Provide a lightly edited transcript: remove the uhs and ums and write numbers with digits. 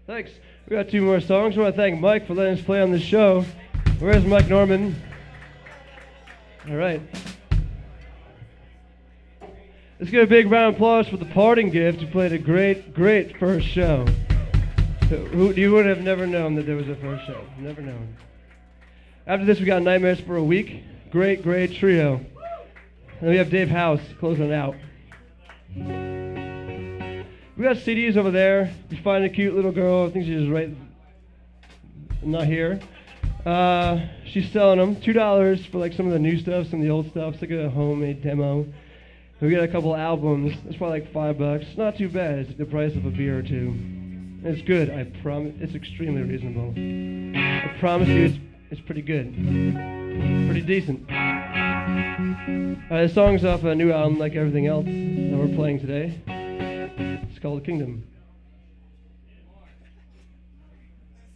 Thanks. We got 2 more songs. We want to thank Mike for letting us play on this show. Where's Mike Norman? All right. Let's give a big round of applause for the parting gift. You played a great, great first show. You would have never known that there was a first show. Never known. After this, we got Nightmares for a Week. Great, great trio. And then we have Dave House closing it out. We got CDs over there. You find a cute little girl. I think she's right. Not here. She's selling them. $2 for like some of the new stuff, some of the old stuff. It's like a homemade demo. We got a couple albums. It's probably like $5. It's not too bad. It's the price of a beer or two. And it's good. I promise. It's extremely reasonable. I promise you, it's pretty good. Pretty decent. This song's off a new album, like everything else that we're playing today. It's called Kingdom.